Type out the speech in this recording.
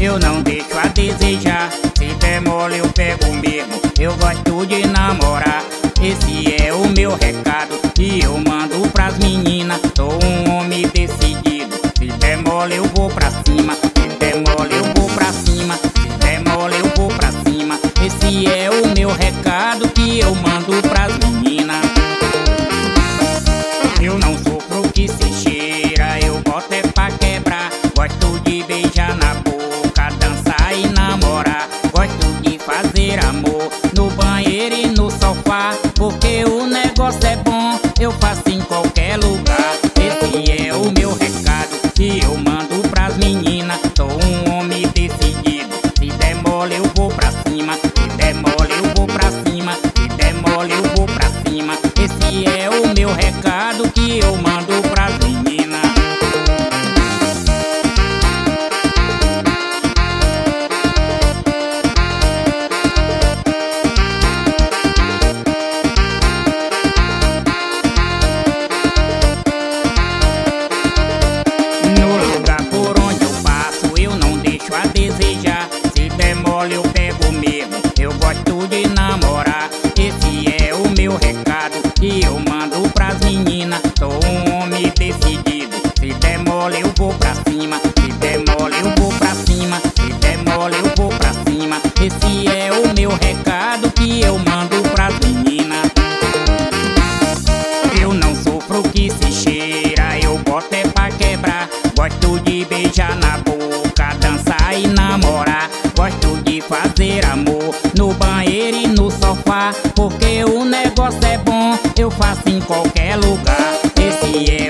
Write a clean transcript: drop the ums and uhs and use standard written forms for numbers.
eu não deixo a desejar. Se der mole eu pego mesmo, eu gosto de namorar. Esse é o meu recado que eu mando pras meninas. Sou um homem decidido, se der mole eu vou pra cima. Se der mole eu vou pra cima, se der mole eu vou pra cima. Esse é o meu recado que eu mando pras meninas. Eu não sofro que se cheira, eu boto é pra quebrar. Gosto de beijar na boca, dançar e namorar. Gosto de fazer amor no banheiro e no sofá, porque o negócio é bom, eu faço em qualquer lugar. Esse é o meu recado que eu mando pras meninas. Sou um homem decidido, se der mole eu vou pra cima. Se der mole eu vou pra cima, se der mole eu vou pra cima. Esse é o meu recado que eu mando pras meninas. No lugar por onde eu passo eu não deixo a desejar. Se der mole eu pego mesmo, eu gosto de namorar. Esse é o meu recado que eu mando pras meninas. Sou um homem decidido, se der mole eu vou pra cima. Se der mole eu vou pra cima, se der mole eu vou pra cima. Esse é o meu recado que eu mando pras meninas. Eu não sofro que se cheira, eu boto é pra quebrar. Gosto de beijar na boca, dançar e namorar. Gosto de fazer amor no banheiro e no sofá, porque o negócio é bom, eu faço em qualquer lugar. Esse é